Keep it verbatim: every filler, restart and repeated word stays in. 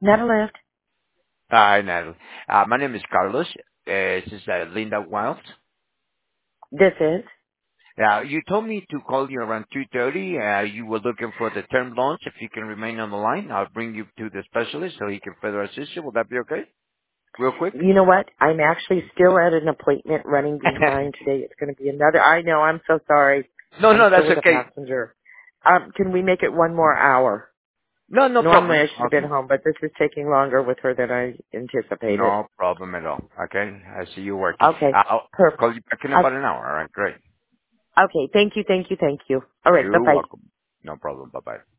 Netherlift. Hi, Natalie. Uh, my name is Carlos. Uh, this is uh, Linda Wild. This is. Uh, you told me to call you around two thirty. Uh, you were looking for the term loans. If you can remain on the line, I'll bring you to the specialist so he can further assist you. Will that be okay? Real quick? You know what? I'm actually still at an appointment running behind today. It's going to be another. I know. I'm so sorry. no, I'm no, still that's with a okay. passenger. Um, can we make it one more hour? No, no Normally I problem. should have been Okay. home, but this is taking longer with her than I anticipated. No problem at all. Okay. I see you working. Okay. Uh, I'll Perfect. call you back in Uh, about an hour. All right. Great. okay. Thank you. Thank you. Thank you. All right. Bye You're bye. welcome. No problem. Bye-bye.